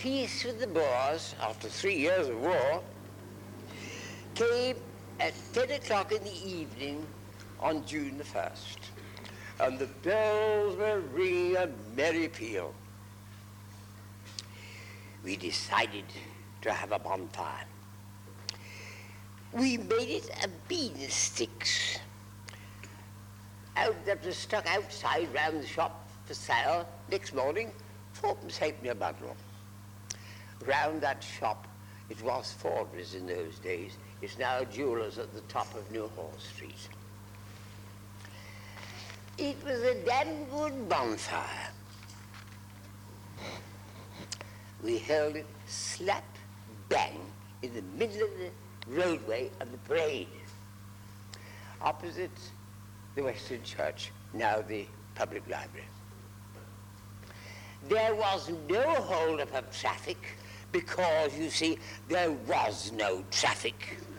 peace with the Boers, after 3 years of war, came at 10 o'clock in the evening on June the 1st. And the bells were ringing a merry peal. We decided to have a bonfire. We made it a bean sticks that was stuck outside round the shop for sale next morning, 4pence halfpenny a bundle. Round that shop, it was Fordra's in those days. It's now a jeweller's at the top of New Hall Street. It was a damn good bonfire. We held it slap bang in the middle of the roadway of the parade, opposite the Western Church, now the public library. There was no hold-up of traffic because, you see, there was no traffic.